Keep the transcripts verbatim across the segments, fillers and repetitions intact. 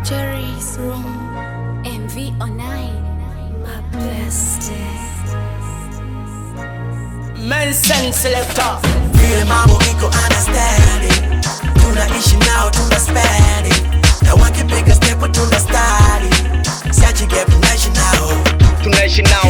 Jerry's room, M V online, my bestie. Mensen selector. Vile mambo iko understanding, tunaishi nao tunaspend it. Na wakipiga step tunastadi, siachi gap tunaishi nao. Tunaishi nao,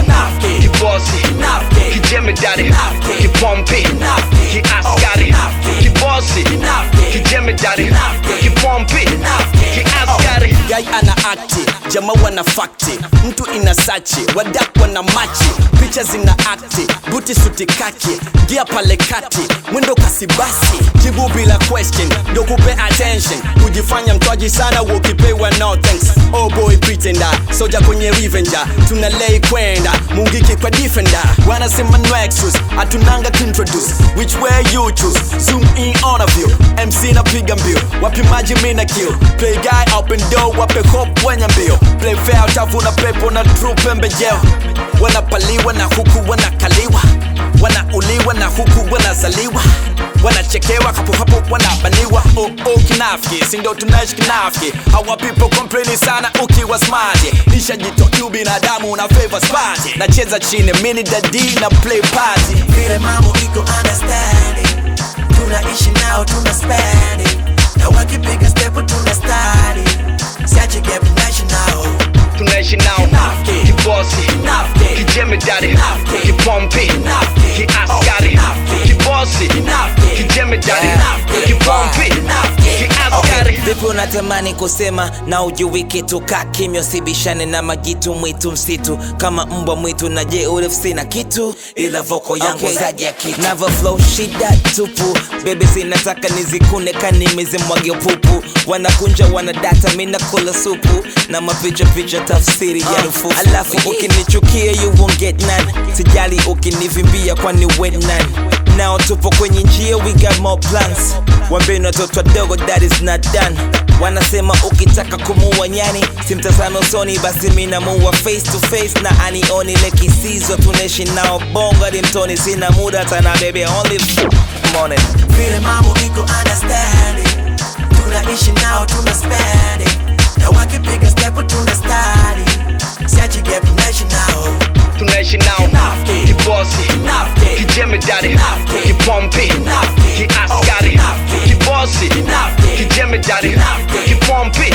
kibosi, kijemedari, kipompi, kiaskari, kibosi, kijemedari, kipompi, kiaskari. Guy ana akti, jamaa wana fakti, mtu ina sachi, wadak wana machi, picha zina akti, buti suti kaki, gia pale kati, mwendo kasi basi, jibu bila question, ndo kupe attention, kujifanya mtwaji sana ukipewa no thanks. Oh boy pretender, soja kwenye revenger, tunalei kwenda, mungiki kwa defender, wanasema no excuse, atunanga introduce, which way you choose, zoom in on a view, M C na piga mbio, wapi maji mina kill, play guy open door, wape hope wenya mbio, play fair utafuna pepo na true pembejeo, wanapaliwa na huku wanakaliwa, wanauliwa na huku wanazaliwa, wanachekewa hapo hapo wanabaniwa. Oh oh kinafiki, sindo tunaishi kinafiki, hawa people complain sana ukiwa smart, nisha jito yu binadamu na favor spot, nacheza chini mini daddy na play party. Vile mambo iko understanding, tunaishi nao tunaspend it. Na wakipiga step tunastadi, siachi gap tunaishi nao. Tunaishi nao, kibosi, kijemedari, kipompi, kiaskari, kibosi, kijemedari, kipompi, kiaskari. Vipi unatamani kusema na ujui kitu, kaa kimya usibishane na majitu mwitu msitu, kama mbwa mwitu na je urefsi na kitu, ila voko yangu okay. Zaji ya kitu Nava flow shida tupu, baby zinataka nizikune kanimizi mwagi upupu, wanakunja wanadata mina kula supu, na mapicha picha tafsiri ya rufufu. Alafu ukinichukia you won't get none, sijali ukinivimbia kwani wet none. Now tupo kwenye njia, we got more plans, wambeni watoto wadogo that is not done. Wanasema ukitaka kumuua nyani simtazame usoni, basi mina muua face to face na anioni lekisizo. Tunaishi nao bonga di mtoni, sina muda tana baby only morning. Vile mambo iko understanding, tunaishi nao tunaspend it. Na wakipiga step tunastadi, siachi gap tunaishi nao. Tunaishi nao, kibosi, kijemedari, kipompi, kiaskari, kibosi, kijemedari, kipompi,